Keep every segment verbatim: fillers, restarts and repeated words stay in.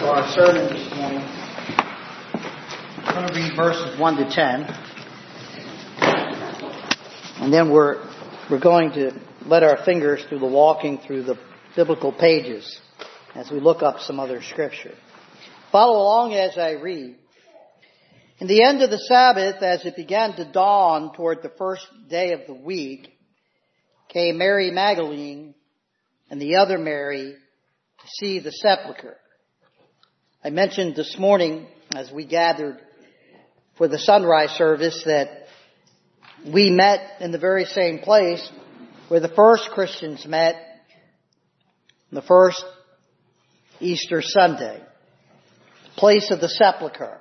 for our sermon this morning. I'm going to read verses one to ten. And then we're we're going to let our fingers do the walking through the biblical pages as we look up some other scripture. Follow along as I read. In the end of the Sabbath, as it began to dawn toward the first day of the week, came Mary Magdalene and the other Mary to see the sepulchre. I mentioned this morning as we gathered for the sunrise service that we met in the very same place where the first Christians met the first Easter Sunday, the place of the sepulchre.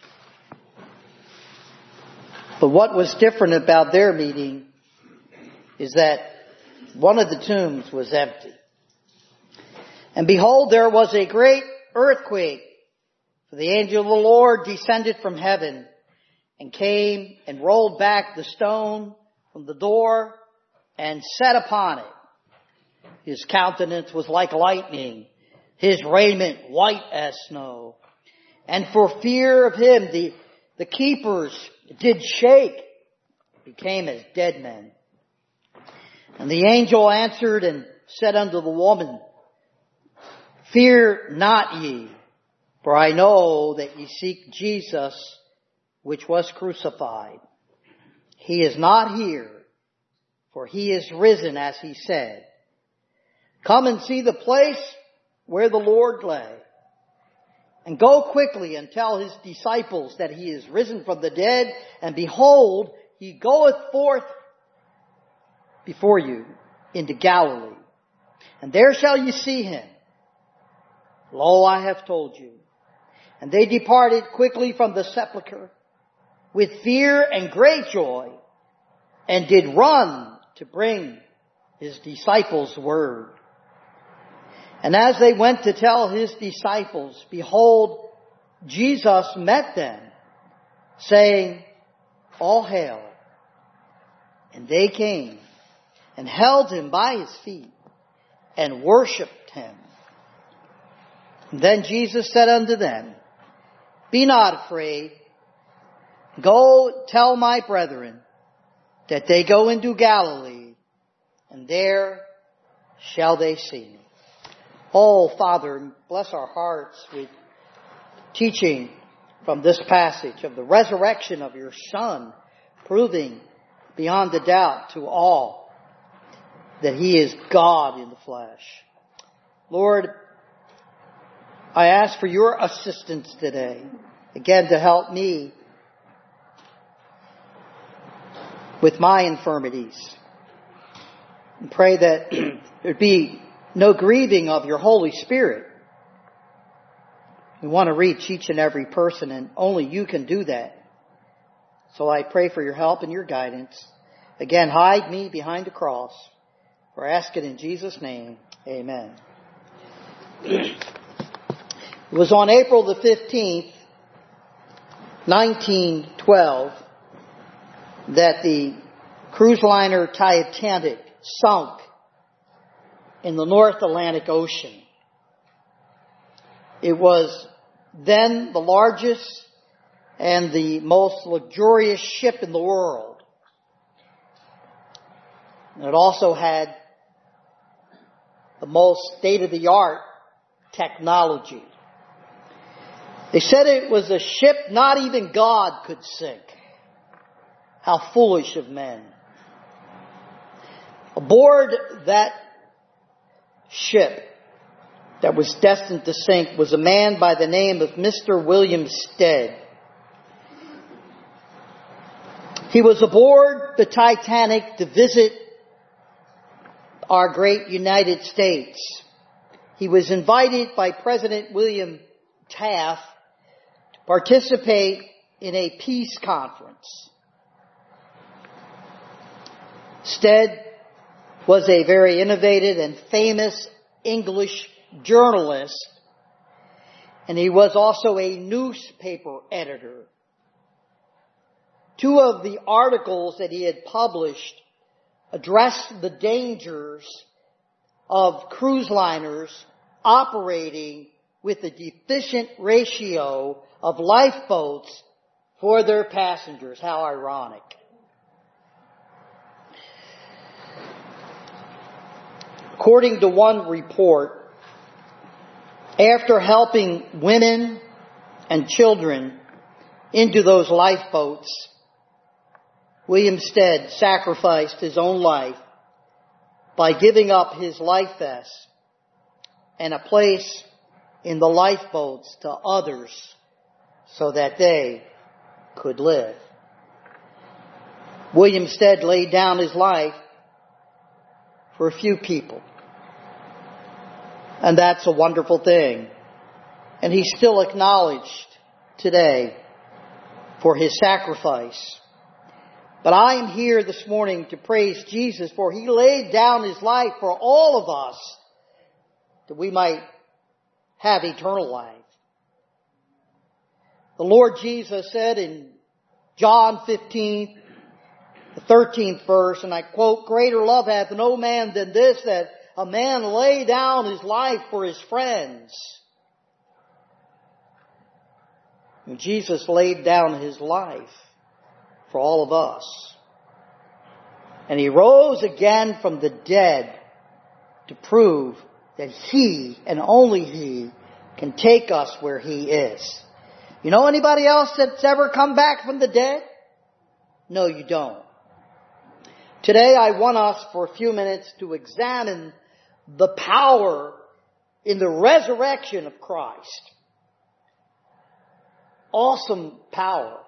But what was different about their meeting is that one of the tombs was empty. And behold, there was a great earthquake, for the angel of the Lord descended from heaven and came and rolled back the stone from the door and sat upon it. His countenance was like lightning, his raiment white as snow. And for fear of him, the, the keepers did shake, became as dead men. And the angel answered and said unto the woman, Fear not ye, for I know that ye seek Jesus, which was crucified. He is not here, for he is risen, as he said. Come and see the place where the Lord lay. And go quickly and tell his disciples that he is risen from the dead, and behold, he goeth forth before you into Galilee. And there shall you see him. Lo, I have told you. And they departed quickly from the sepulchre with fear and great joy, and did run to bring his disciples word. And as they went to tell his disciples, behold, Jesus met them, saying, All hail. And they came and held him by his feet and worshipped him. And then Jesus said unto them, Be not afraid. Go tell my brethren that they go into Galilee, and there shall they see me. Oh, Father, bless our hearts with teaching from this passage of the resurrection of your Son, proving beyond a doubt to all that he is God in the flesh. Lord, I ask for your assistance today, again to help me with my infirmities. And pray that there be no grieving of your Holy Spirit. We want to reach each and every person, and only you can do that. So I pray for your help and your guidance. Again, hide me behind the cross. For I ask it in Jesus' name. Amen. It was on April the fifteenth, nineteen twelve, that the cruise liner Titanic sunk in the North Atlantic Ocean. It was then the largest and the most luxurious ship in the world. It also had the most state-of-the-art technology. They said it was a ship not even God could sink. How foolish of men. Aboard that ship that was destined to sink was a man by the name of Mister William Stead. He was aboard the Titanic to visit our great United States. He was invited by President William Taft to participate in a peace conference. Stead was a very innovative and famous English journalist, and he was also a newspaper editor. Two of the articles that he had published addressed the dangers of cruise liners operating with a deficient ratio of lifeboats for their passengers. How ironic. According to one report, after helping women and children into those lifeboats, William Stead sacrificed his own life by giving up his life vest and a place in the lifeboats to others so that they could live. William Stead laid down his life for a few people. And that's a wonderful thing. And he's still acknowledged today for his sacrifice. But I am here this morning to praise Jesus, for He laid down His life for all of us that we might have eternal life. The Lord Jesus said in John fifteen, the thirteenth verse, and I quote, "Greater love hath no man than this, that a man lay down his life for his friends." And Jesus laid down His life for all of us. And He rose again from the dead to prove that He, and only He, can take us where He is. You know anybody else that's ever come back from the dead? No, you don't. Today I want us for a few minutes to examine the power in the resurrection of Christ. Awesome power.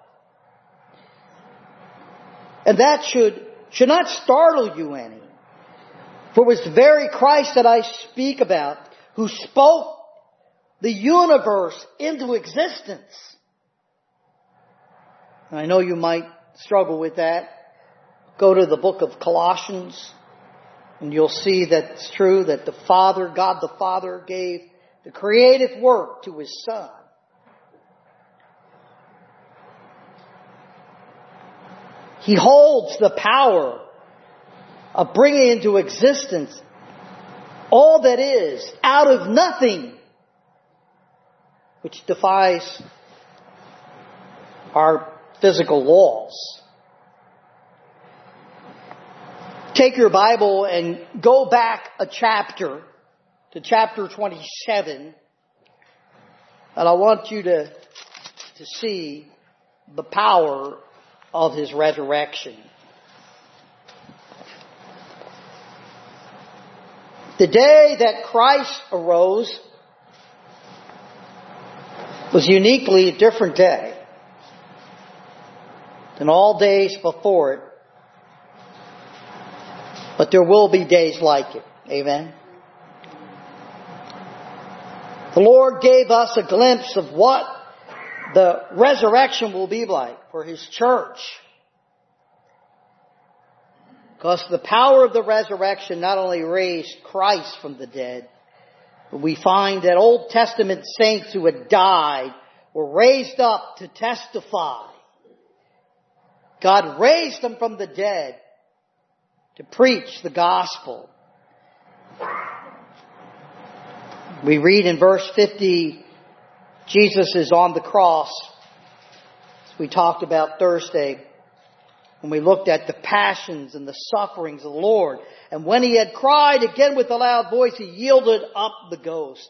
And that should, should not startle you any. For it was the very Christ that I speak about who spoke the universe into existence. And I know you might struggle with that. Go to the book of Colossians and you'll see that it's true that the Father, God the Father, gave the creative work to His Son. He holds the power of bringing into existence all that is out of nothing, which defies our physical laws. Take your Bible and go back a chapter to chapter twenty-seven, and I want you to, to see the power of His resurrection. The day that Christ arose was uniquely a different day than all days before it. But there will be days like it. Amen. The Lord gave us a glimpse of what the resurrection will be like for His church. Because the power of the resurrection not only raised Christ from the dead, but we find that Old Testament saints who had died were raised up to testify. God raised them from the dead to preach the gospel. We read in verse fifty, Jesus is on the cross, as we talked about Thursday, when we looked at the passions and the sufferings of the Lord. And when He had cried again with a loud voice, He yielded up the ghost.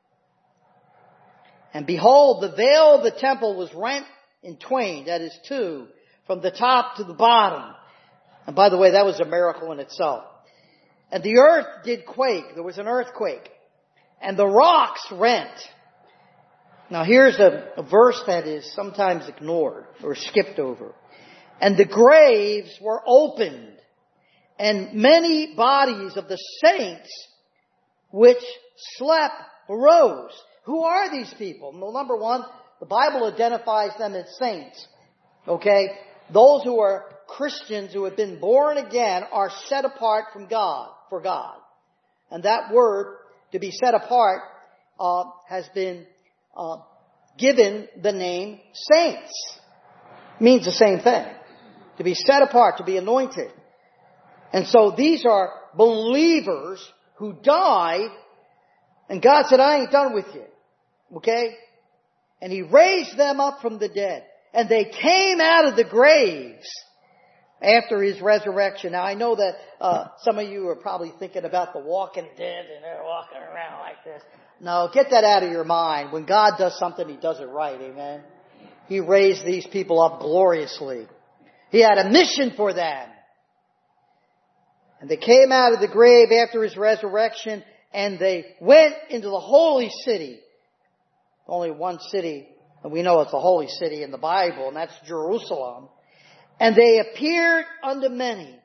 And behold, the veil of the temple was rent in twain, that is two, from the top to the bottom. And by the way, that was a miracle in itself. And the earth did quake. There was an earthquake. And the rocks rent. Now here's a, a verse that is sometimes ignored or skipped over. And the graves were opened, and many bodies of the saints which slept arose. Who are these people? Well, number one, the Bible identifies them as saints. Okay? Those who are Christians who have been born again are set apart from God, for God. And that word, to be set apart, uh, has been uh, given the name saints. It means the same thing. To be set apart, to be anointed. And so these are believers who died, and God said, I ain't done with you. Okay? And He raised them up from the dead. And they came out of the graves after His resurrection. Now I know that uh, some of you are probably thinking about the walking dead and they're walking around like this. No, get that out of your mind. When God does something, He does it right. Amen? He raised these people up gloriously. He had a mission for them. And they came out of the grave after His resurrection, and they went into the holy city. Only one city, and we know it's the holy city in the Bible, and that's Jerusalem. And they appeared unto many.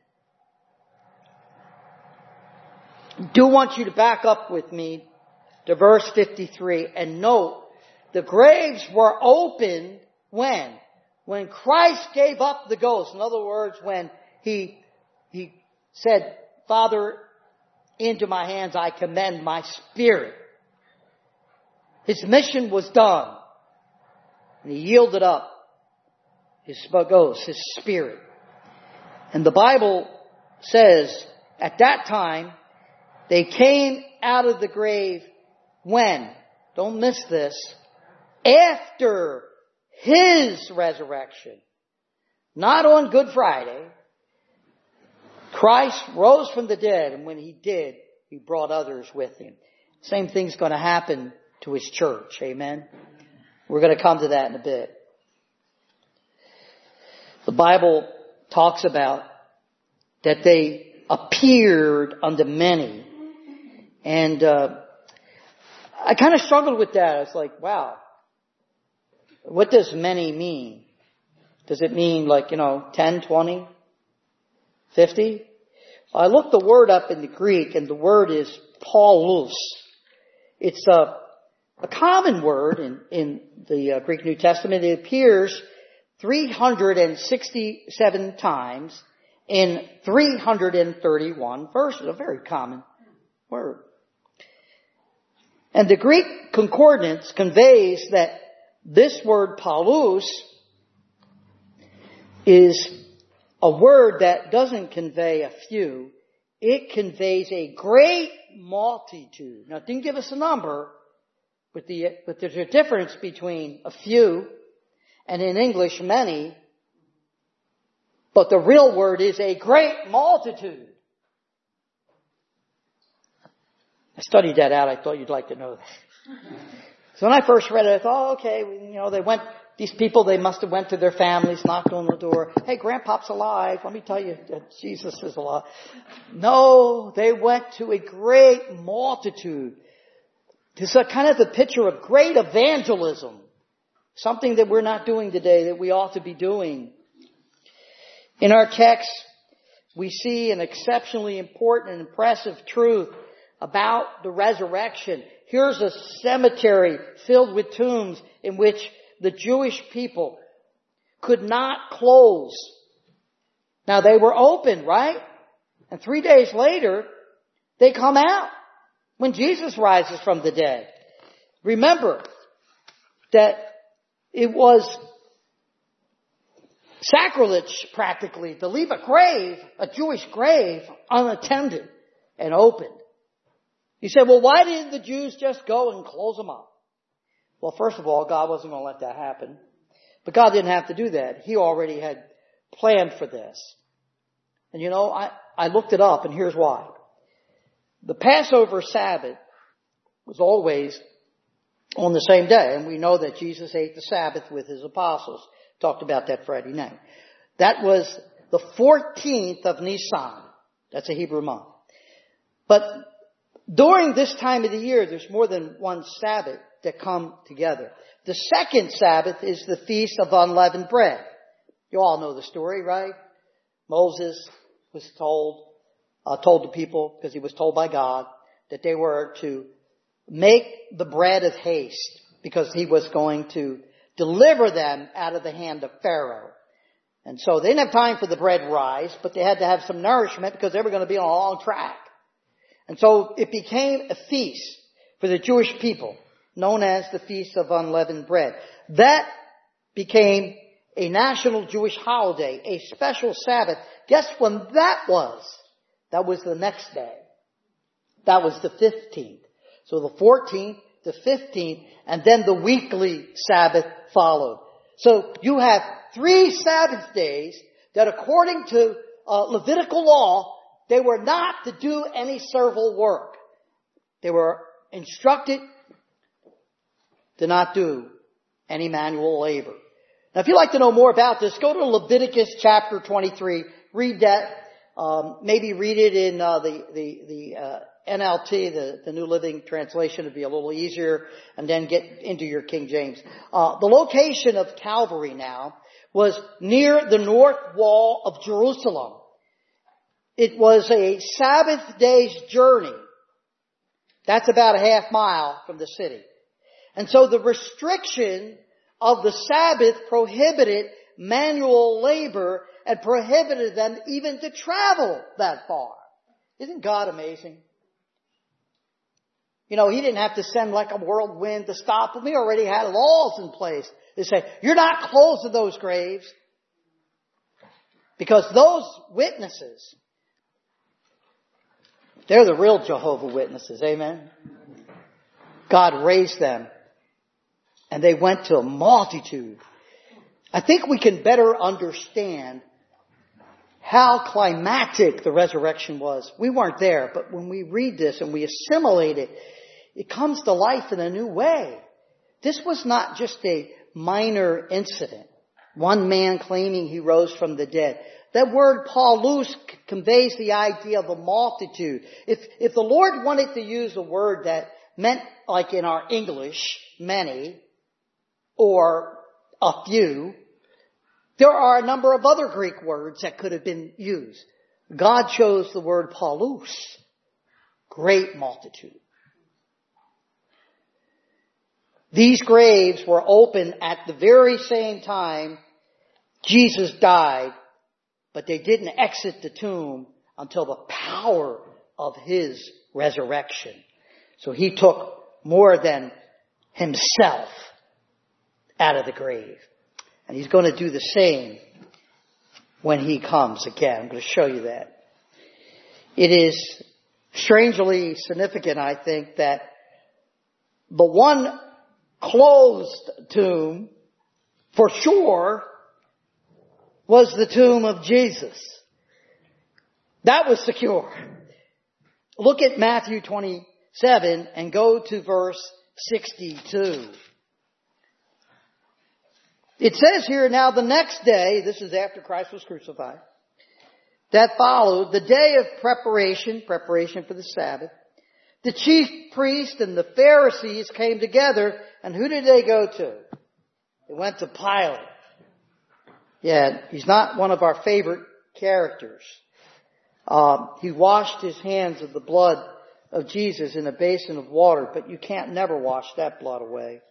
I do want you to back up with me to verse fifty-three and note the graves were opened when? When Christ gave up the ghost. In other words, when He, He said, Father, into my hands I commend my spirit. His mission was done. And He yielded up His ghost, His spirit. And the Bible says, at that time, they came out of the grave when? Don't miss this. After His resurrection. Not on Good Friday. Christ rose from the dead, and when He did, He brought others with Him. Same thing's going to happen to His church. Amen? We're going to come to that in a bit. The Bible talks about that they appeared unto many. And uh, I kind of struggled with that. I was like, wow, what does many mean? Does it mean like, you know, ten, twenty, fifty? I looked the word up in the Greek, and the word is Paulus. It's a, a common word in, in the uh, Greek New Testament. It appears three hundred sixty-seven times in three hundred thirty-one verses. A very common word. And the Greek concordance conveys that this word Paulus is a word that doesn't convey a few. It conveys a great multitude. Now, it didn't give us a number, but, the, but there's a difference between a few and in English many. But the real word is a great multitude. I studied that out. I thought you'd like to know that. So when I first read it, I thought, oh, okay, you know, they went, these people, they must have went to their families, knocked on the door. Hey, Grandpa's alive. Let me tell you that Jesus is alive. No, they went to a great multitude. This is kind of the picture of great evangelism. Something that we're not doing today that we ought to be doing. In our text, we see an exceptionally important and impressive truth about the resurrection. Here's a cemetery filled with tombs in which the Jewish people could not close. Now they were open, right? And three days later, they come out when Jesus rises from the dead. Remember that it was sacrilege practically to leave a grave, a Jewish grave, unattended and open. You say, well, why didn't the Jews just go and close them up? Well, first of all, God wasn't going to let that happen. But God didn't have to do that. He already had planned for this. And you know, I, I looked it up, and here's why. The Passover Sabbath was always on the same day. And we know that Jesus ate the Sabbath with His apostles. Talked about that Friday night. That was the fourteenth of Nisan. That's a Hebrew month. But during this time of the year, there's more than one Sabbath that come together. The second Sabbath is the Feast of Unleavened Bread. You all know the story, right? Moses was told, uh, told the people, because he was told by God, that they were to make the bread of haste, because he was going to deliver them out of the hand of Pharaoh. And so they didn't have time for the bread rise, but they had to have some nourishment because they were going to be on a long track. And so it became a feast for the Jewish people, known as the Feast of Unleavened Bread. That became a national Jewish holiday, a special Sabbath. Guess when that was? That was the next day. That was the fifteenth. So the fourteenth to fifteenth, and then the weekly Sabbath followed. So you have three Sabbath days that according to uh, Levitical law, they were not to do any servile work. They were instructed to not do any manual labor. Now if you'd like to know more about this, go to Leviticus chapter twenty-three. Read that. Um, maybe read it in uh, the, the, the uh, N L T, the, the New Living Translation. It'd be a little easier. And then get into your King James. Uh, the location of Calvary now was near the north wall of Jerusalem. It was a Sabbath day's journey. That's about a half mile from the city. And so the restriction of the Sabbath prohibited manual labor and prohibited them even to travel that far. Isn't God amazing? You know, He didn't have to send like a whirlwind to stop them. He already had laws in place. They say, you're not close to those graves. Because those witnesses, they're the real Jehovah's Witnesses. Amen? God raised them. And they went to a multitude. I think we can better understand how climactic the resurrection was. We weren't there, but when we read this and we assimilate it, it comes to life in a new way. This was not just a minor incident. One man claiming he rose from the dead. That word paulus conveys the idea of a multitude. If, if the Lord wanted to use a word that meant, like in our English, many, or a few, there are a number of other Greek words that could have been used. God chose the word paulus, great multitude. These graves were open at the very same time Jesus died, but they didn't exit the tomb until the power of His resurrection. So He took more than Himself out of the grave. And He's going to do the same when He comes again. I'm going to show you that. It is strangely significant, I think, that the one closed tomb, for sure, was the tomb of Jesus. That was secure. Look at Matthew twenty-seven and go to verse sixty-two. It says here, now the next day, this is after Christ was crucified, that followed, the day of preparation, preparation for the Sabbath, the chief priest and the Pharisees came together, and who did they go to? They went to Pilate. Yeah, he's not one of our favorite characters. Uh, he washed his hands of the blood of Jesus in a basin of water, but you can't never wash that blood away.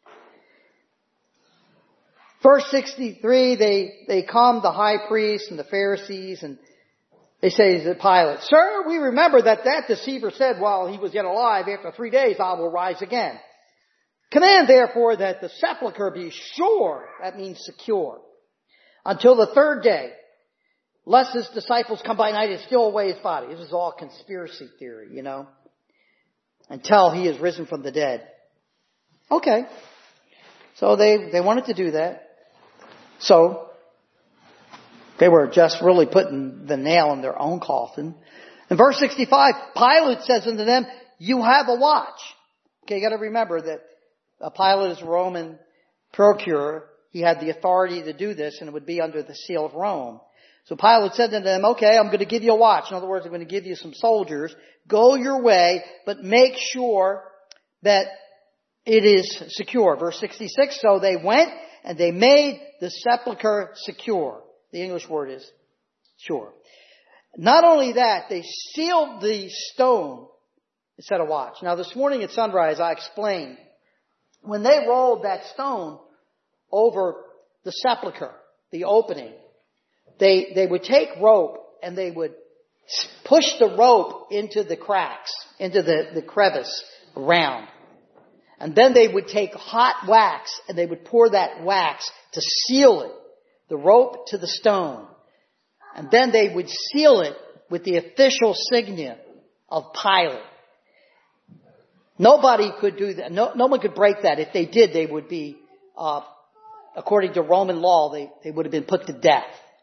Verse sixty-three, they, they come, the high priest and the Pharisees, and they say to Pilate, Sir, we remember that that deceiver said while he was yet alive, after three days I will rise again. Command therefore that the sepulchre be sure, that means secure, until the third day, lest his disciples come by night and steal away his body. This is all conspiracy theory, you know, until he is risen from the dead. Okay. So they, they wanted to do that. So they were just really putting the nail in their own coffin. In verse sixty-five, Pilate says unto them, you have a watch. Okay, you got to remember that uh, Pilate is a Roman procurer. He had the authority to do this, and it would be under the seal of Rome. So Pilate said to them, okay, I'm going to give you a watch. In other words, I'm going to give you some soldiers. Go your way, but make sure that it is secure. Verse sixty-six, so they went and they made the sepulchre secure. The English word is sure. Not only that, they sealed the stone instead of watch. Now this morning at sunrise I explained, when they rolled that stone over the sepulchre, the opening, they, they would take rope and they would push the rope into the cracks, into the, the crevice around. And then they would take hot wax and they would pour that wax to seal it, the rope to the stone. And then they would seal it with the official signet of Pilate. Nobody could do that. No, no one could break that. If they did, they would be, uh, according to Roman law, they, they would have been put to death.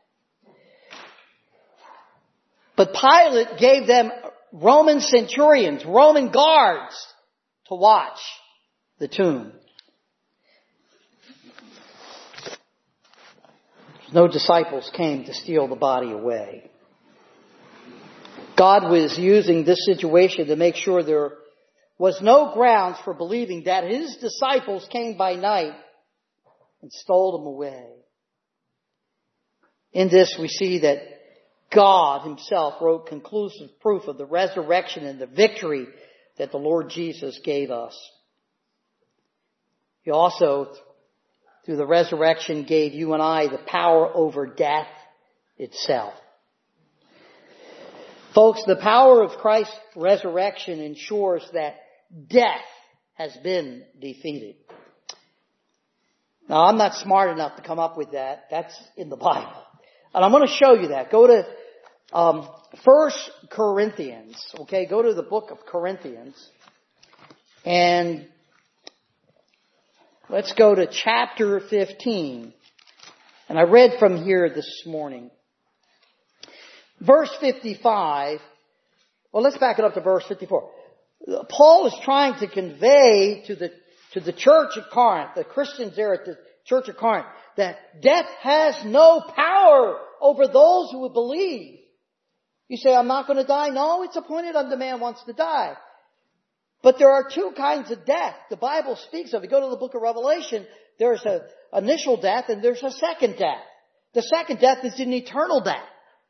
But Pilate gave them Roman centurions, Roman guards to watch the tomb. No disciples came to steal the body away. God was using this situation to make sure there was no grounds for believing that His disciples came by night and stole them away. In this we see that God Himself wrote conclusive proof of the resurrection and the victory that the Lord Jesus gave us. He also, through the resurrection, gave you and I the power over death itself. Folks, the power of Christ's resurrection ensures that death has been defeated. Now, I'm not smart enough to come up with that. That's in the Bible. And I'm going to show you that. Go to um, First Corinthians. Okay, go to the book of Corinthians. And let's go to chapter fifteen. And I read from here this morning. Verse fifty-five. Well, let's back it up to verse fifty-four. Paul is trying to convey to the to the church at Corinth, the Christians there at the church of Corinth, that death has no power over those who would believe. You say, I'm not going to die. No, it's appointed unto man wants to die. But there are two kinds of death the Bible speaks of. You go to the book of Revelation, there's an initial death and there's a second death. The second death is an eternal death.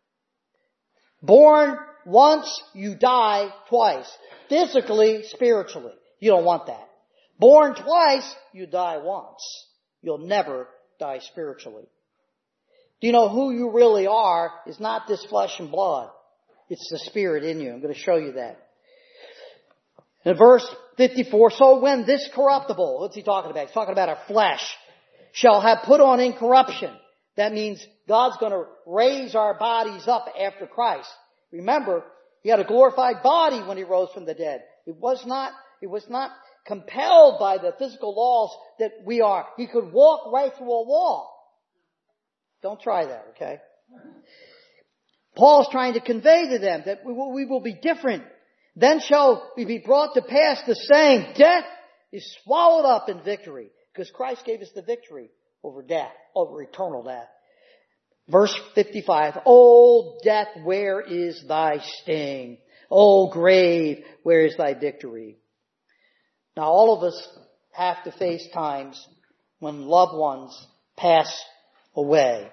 Born once, you die twice. Physically, spiritually. You don't want that. Born twice, you die once. You'll never die spiritually. Do you know who you really are is not this flesh and blood. It's the Spirit in you. I'm going to show you that. In verse fifty-four, so when this corruptible, what's he talking about? He's talking about our flesh, shall have put on incorruption. That means God's going to raise our bodies up after Christ. Remember, He had a glorified body when He rose from the dead. It was not, it was not compelled by the physical laws that we are. He could walk right through a wall. Don't try that, okay? Paul's trying to convey to them that we will, we will be different. Then shall we be brought to pass the saying, death is swallowed up in victory. Because Christ gave us the victory over death, over eternal death. Verse fifty-five, O death, where is thy sting? O grave, where is thy victory? Now all of us have to face times when loved ones pass away.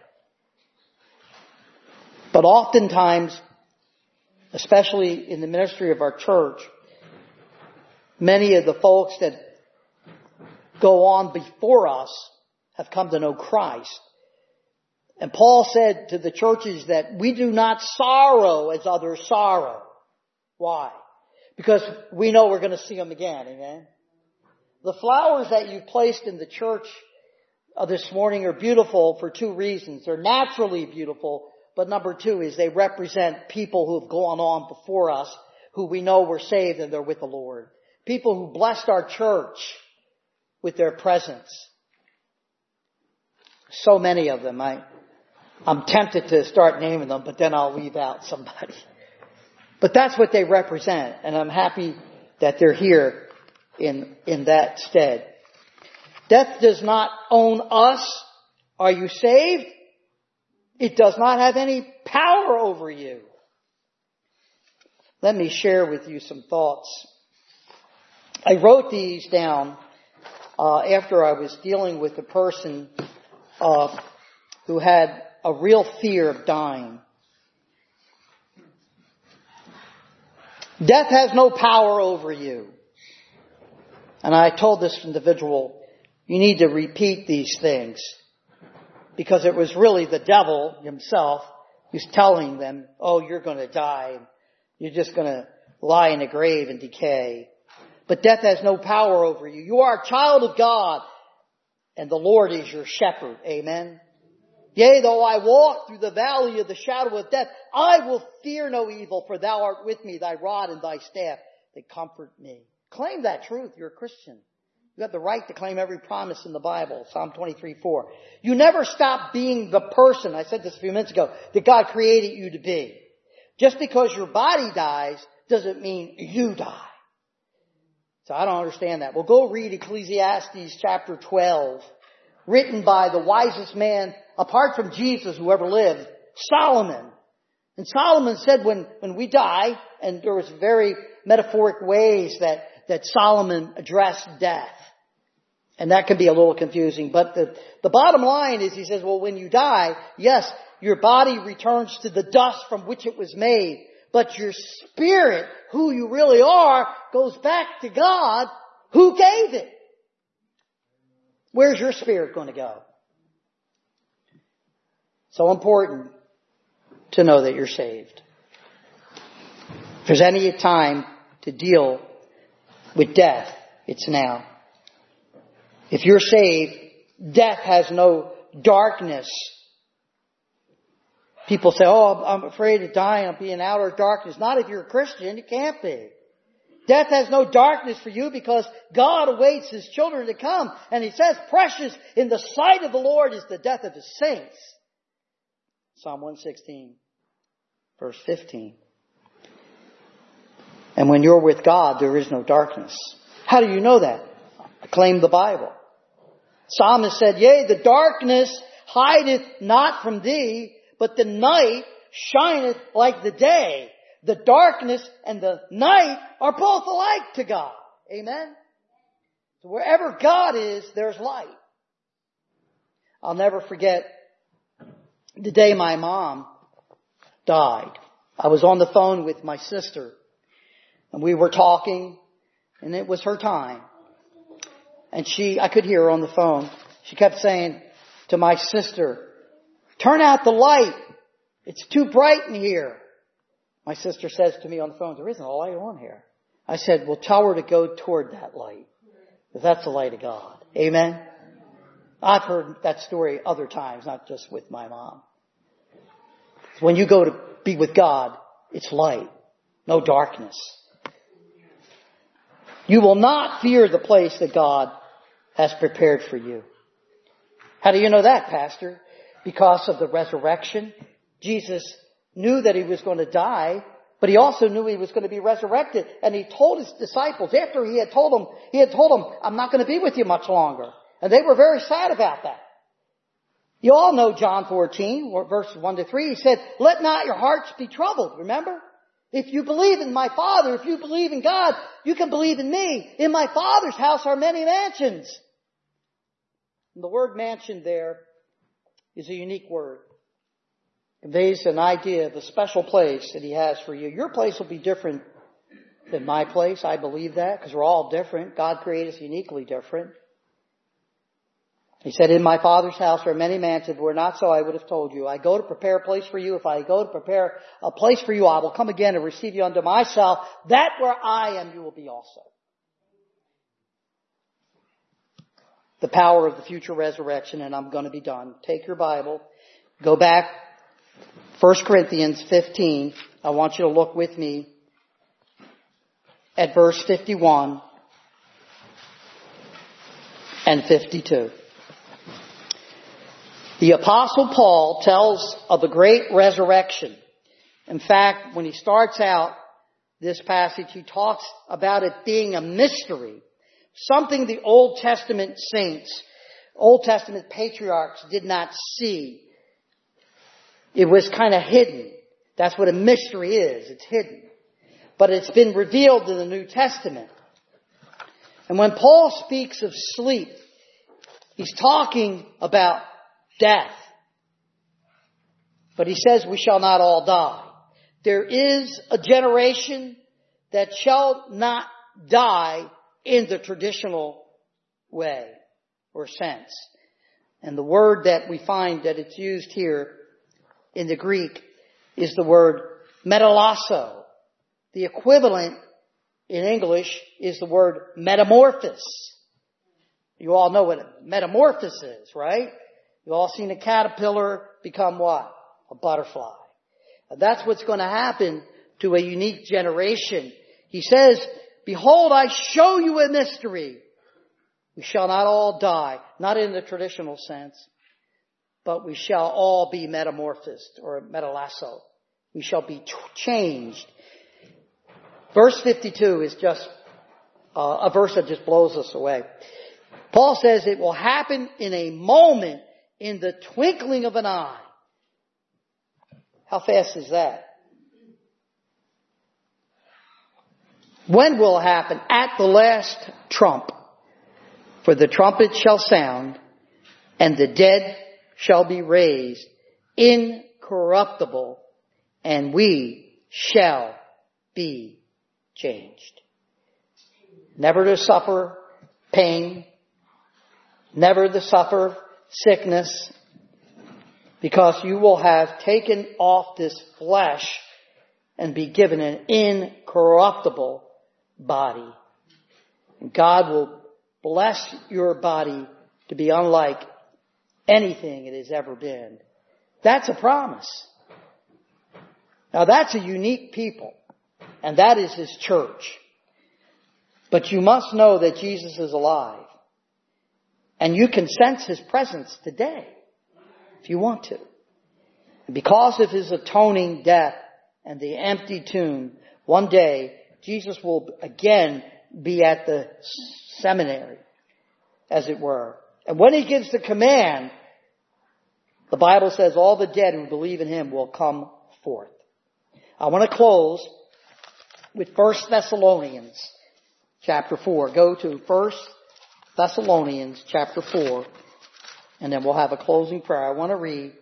But oftentimes, especially in the ministry of our church, many of the folks that go on before us have come to know Christ. And Paul said to the churches that we do not sorrow as others sorrow. Why? Because we know we're going to see them again. Amen? The flowers that you've placed in the church uh, this morning are beautiful for two reasons. They're naturally beautiful, but number two is they represent people who have gone on before us, who we know were saved and they're with the Lord. People who blessed our church with their presence. So many of them. I, I'm tempted to start naming them, but then I'll leave out somebody. But that's what they represent, and I'm happy that they're here in, in that stead. Death does not own us. Are you saved? It does not have any power over you. Let me share with you some thoughts. I wrote these down uh, after I was dealing with a person uh, who had a real fear of dying. Death has no power over you. And I told this individual, you need to repeat these things. Because it was really the devil himself who's telling them, oh, you're going to die. You're just going to lie in a grave and decay. But death has no power over you. You are a child of God, and the Lord is your shepherd. Amen. Yea, though I walk through the valley of the shadow of death, I will fear no evil, for thou art with me, thy rod and thy staff, they comfort me. Claim that truth. You're a Christian. You have the right to claim every promise in the Bible. Psalm twenty-three four. You never stop being the person, I said this a few minutes ago, that God created you to be. Just because your body dies doesn't mean you die. So I don't understand that. Well, go read Ecclesiastes chapter twelve, written by the wisest man, apart from Jesus, who ever lived, Solomon. And Solomon said when, when we die, and there was very metaphoric ways that, that Solomon addressed death. And that can be a little confusing. But the, the bottom line is, he says, well, when you die, yes, your body returns to the dust from which it was made. But your spirit, who you really are, goes back to God, who gave it. Where's your spirit going to go? So important to know that you're saved. If there's any time to deal with death, it's now. If you're saved, death has no darkness. People say, oh, I'm afraid of dying. I'll be in outer darkness. Not if you're a Christian. You can't be. Death has no darkness for you because God awaits His children to come. And He says, precious in the sight of the Lord is the death of His saints. Psalm one sixteen, verse fifteen. And when you're with God, there is no darkness. How do you know that? Claim the Bible. Psalmist said, yea, the darkness hideth not from thee, but the night shineth like the day. The darkness and the night are both alike to God. Amen? So wherever God is, there's light. I'll never forget the day my mom died. I was on the phone with my sister, and we were talking, and it was her time. And she, I could hear her on the phone. She kept saying to my sister, turn out the light. It's too bright in here. My sister says to me on the phone, there isn't a light on here. I said, well, tell her to go toward that light. Because that's the light of God. Amen? I've heard that story other times, not just with my mom. When you go to be with God, it's light. No darkness. You will not fear the place that God has prepared for you. How do you know that, Pastor? Because of the resurrection. Jesus knew that He was going to die, but He also knew He was going to be resurrected. And He told His disciples, after He had told them, He had told them, I'm not going to be with you much longer. And they were very sad about that. You all know John fourteen, verses one to three. He said, let not your hearts be troubled. Remember? If you believe in my Father, if you believe in God, you can believe in me. In my Father's house are many mansions. And the word mansion there is a unique word. It conveys an idea of the special place that He has for you. Your place will be different than my place. I believe that because we're all different. God created us uniquely different. He said, in my Father's house are many mansions. Were not so, I would have told you. I go to prepare a place for you. If I go to prepare a place for you, I will come again and receive you unto myself. That where I am, you will be also. The power of the future resurrection, and I'm going to be done. Take your Bible. Go back. First Corinthians fifteen. I want you to look with me at verse fifty-one and fifty-two. The Apostle Paul tells of the great resurrection. In fact, when he starts out this passage, he talks about it being a mystery. Something the Old Testament saints, Old Testament patriarchs did not see. It was kind of hidden. That's what a mystery is. It's hidden. But it's been revealed in the New Testament. And when Paul speaks of sleep, he's talking about death. But he says we shall not all die. There is a generation that shall not die in the traditional way or sense. And the word that we find that it's used here in the Greek is the word metalasso. The equivalent in English is the word metamorphosis. You all know what a metamorphosis is, right? You've all seen a caterpillar become what? A butterfly. And that's what's going to happen to a unique generation. He says behold, I show you a mystery. We shall not all die, not in the traditional sense, but we shall all be metamorphosed or metalasso. We shall be t- changed. Verse fifty-two is just uh, a verse that just blows us away. Paul says it will happen in a moment, in the twinkling of an eye. How fast is that? When will it happen? At the last trump. For the trumpet shall sound, and the dead shall be raised incorruptible, and we shall be changed. Never to suffer pain, never to suffer sickness, because you will have taken off this flesh and be given an incorruptible body. And God will bless your body to be unlike anything it has ever been. That's a promise. Now that's a unique people, and that is His church. But you must know that Jesus is alive. And you can sense His presence today, if you want to. And because of His atoning death and the empty tomb, one day Jesus will again be at the seminary, as it were. And when He gives the command, the Bible says all the dead who believe in Him will come forth. I want to close with First Thessalonians chapter four. Go to First Thessalonians chapter four, and then we'll have a closing prayer. I want to read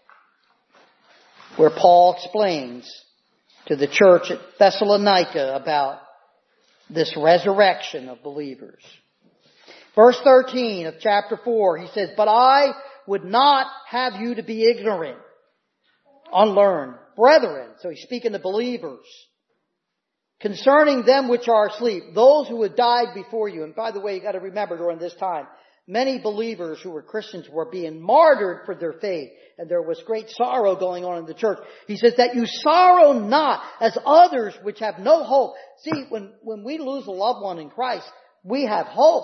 where Paul explains to the church at Thessalonica about this resurrection of believers. Verse thirteen of chapter four, he says, "But I would not have you to be ignorant, unlearned, brethren," so he's speaking to believers, "concerning them which are asleep, those who had died before you." And by the way, you got to remember during this time, many believers who were Christians were being martyred for their faith, and there was great sorrow going on in the church. He says that you sorrow not as others which have no hope. See, when, when we lose a loved one in Christ, we have hope.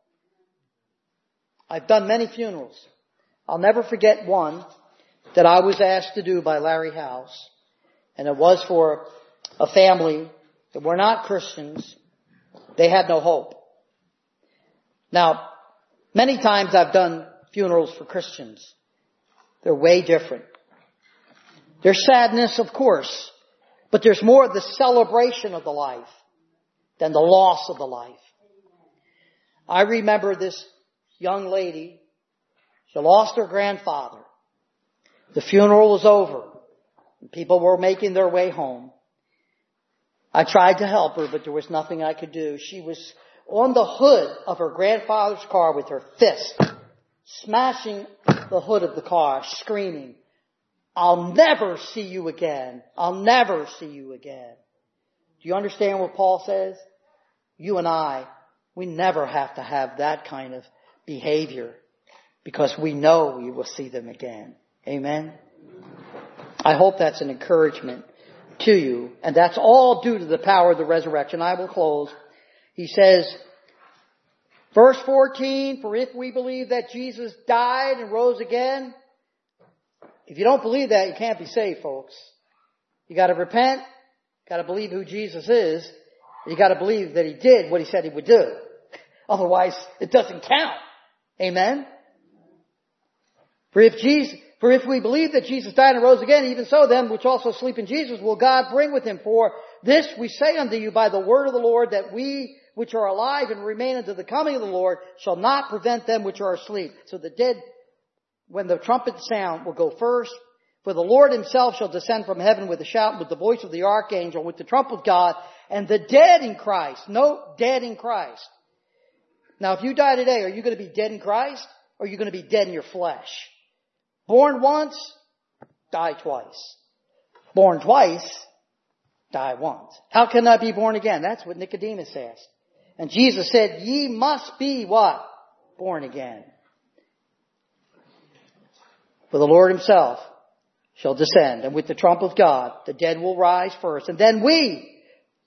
I've done many funerals. I'll never forget one that I was asked to do by Larry House, and it was for a family that were not Christians. They had no hope. Now, many times I've done funerals for Christians. They're way different. There's sadness, of course, but there's more of the celebration of the life than the loss of the life. I remember this young lady. She lost her grandfather. The funeral was over. People were making their way home. I tried to help her, but there was nothing I could do. She was on the hood of her grandfather's car with her fist, smashing the hood of the car, screaming, "I'll never see you again. I'll never see you again." Do you understand what Paul says? You and I, we never have to have that kind of behavior because we know we will see them again. Amen? I hope that's an encouragement to you. And that's all due to the power of the resurrection. I will close. He says, verse fourteen, "For if we believe that Jesus died and rose again," if you don't believe that, you can't be saved, folks. You got to repent. Got to believe who Jesus is. You got to believe that He did what He said He would do. Otherwise, it doesn't count. Amen? For if Jesus, for if we believe that Jesus died and rose again, even so them which also sleep in Jesus will God bring with Him. For this we say unto you by the word of the Lord, that we which are alive and remain unto the coming of the Lord shall not prevent them which are asleep. So the dead, when the trumpet sound, will go first. For the Lord Himself shall descend from heaven with a shout, with the voice of the archangel, with the trump of God, and the dead in Christ. Note, dead in Christ. Now, if you die today, are you going to be dead in Christ? Or are you going to be dead in your flesh? Born once, die twice. Born twice, die once. How can I be born again? That's what Nicodemus asked. And Jesus said, ye must be what? Born again. For the Lord Himself shall descend, and with the trump of God, the dead will rise first. And then we,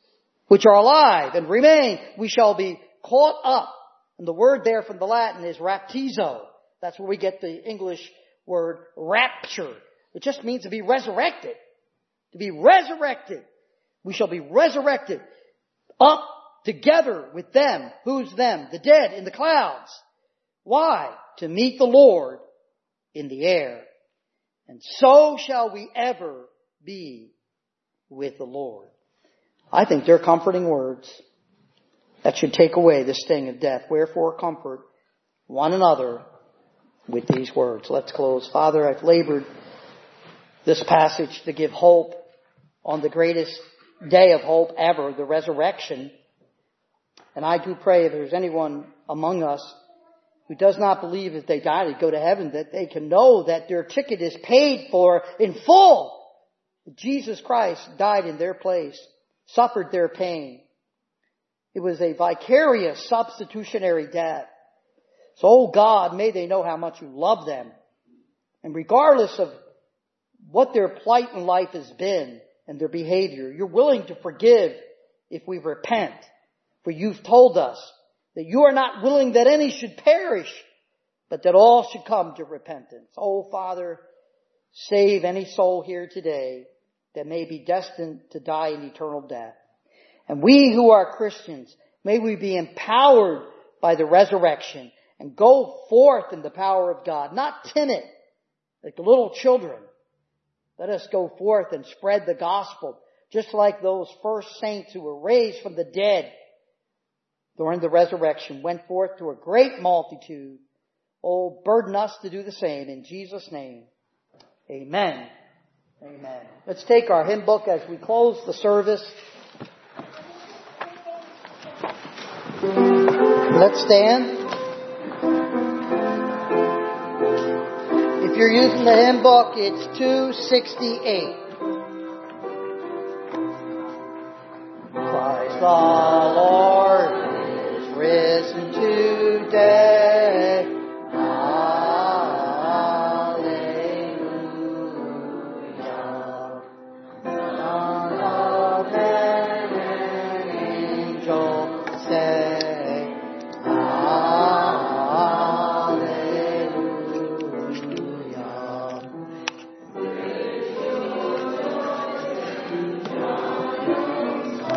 which are alive and remain, we shall be caught up. And the word there from the Latin is raptizo. That's where we get the English word rapture. It just means to be resurrected. To be resurrected. We shall be resurrected up together with them. Who's them? The dead in the clouds. Why? To meet the Lord in the air. And so shall we ever be with the Lord. I think they're comforting words that should take away the sting of death. Wherefore comfort one another with these words. Let's close. Father, I've labored this passage to give hope on the greatest day of hope ever, the resurrection. And I do pray if there's anyone among us who does not believe that they die to go to heaven, that they can know that their ticket is paid for in full. Jesus Christ died in their place, suffered their pain. It was a vicarious substitutionary death. So, oh God, may they know how much you love them. And regardless of what their plight in life has been and their behavior, you're willing to forgive if we repent. For you've told us that you are not willing that any should perish, but that all should come to repentance. Oh, Father, save any soul here today that may be destined to die in eternal death. And we who are Christians, may we be empowered by the resurrection and go forth in the power of God, not timid like the little children. Let us go forth and spread the gospel, just like those first saints who were raised from the dead during the resurrection, went forth to a great multitude. Oh, burden us to do the same in Jesus' name. Amen. Amen. Let's take our hymn book as we close the service. Let's stand. If you're using the hymn book, it's two sixty-eight. Christ the